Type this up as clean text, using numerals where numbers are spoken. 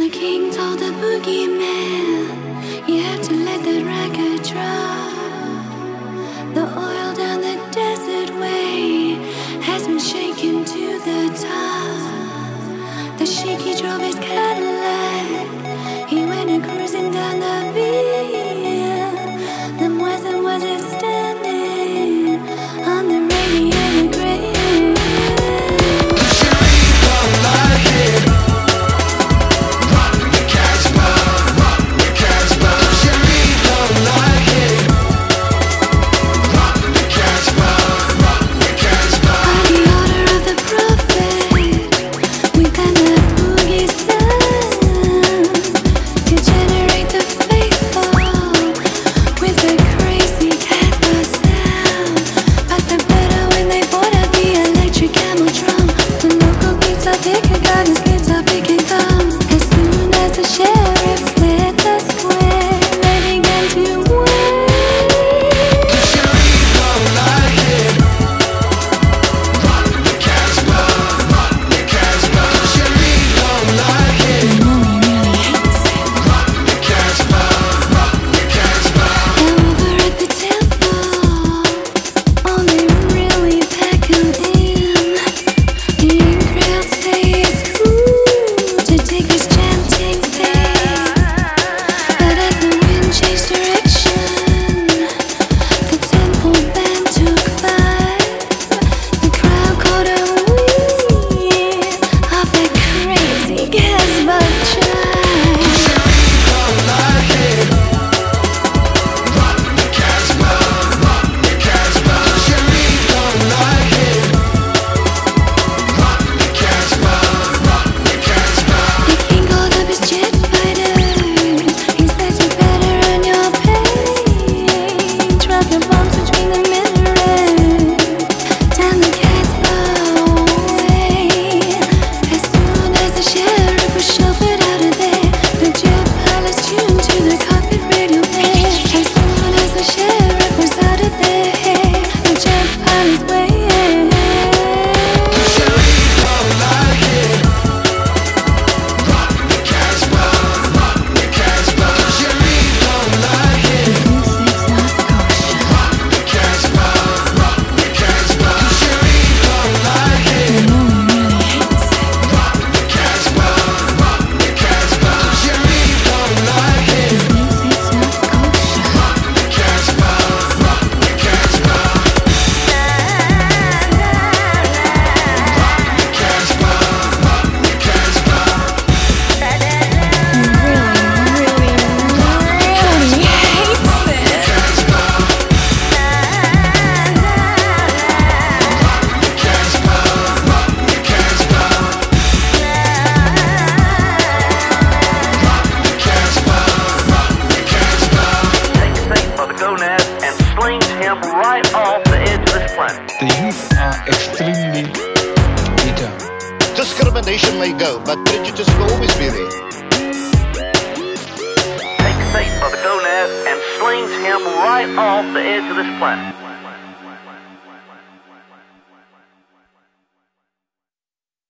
The king told the boogeyman, you have to let that record drop. The oil down the desert way has been shaken to the top. The sheik, he drove his Cadillac, he went a cruising down the Via. The Muezzin was just standing on the radiator grave. Right off the edge of this planet. The youth are extremely bitter. Discrimination may go, but prejudice will always be there. Takes Satan by the gonads and slings him right off the edge of this planet.